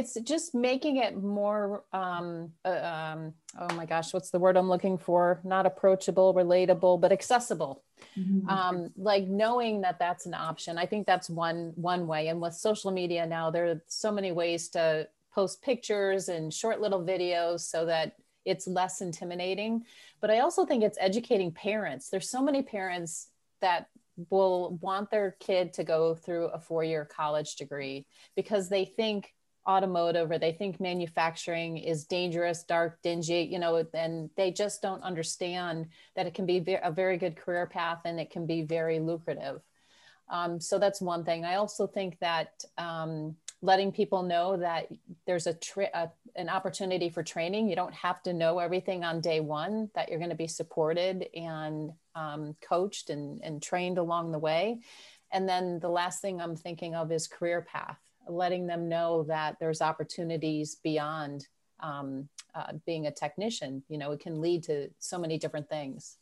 it's just making it more, oh my gosh, what's the word I'm looking for? Not approachable, relatable, but accessible. Mhm. Like knowing that that's an option. I think that's one way. And with social media now, there are so many ways to post pictures and short little videos so that it's less intimidating. But I also think it's educating parents. There's so many parents that will want their kid to go through a 4-year college degree because they think automotive or they think manufacturing is dangerous, dark, dingy, and they just don't understand that it can be a very good career path and it can be very lucrative. So that's one thing. I also think that letting people know that there's an opportunity for training. You don't have to know everything on day one, that you're going to be supported and coached and trained along the way. And then the last thing I'm thinking of is career path, letting them know that there's opportunities beyond being a technician. It can lead to so many different things.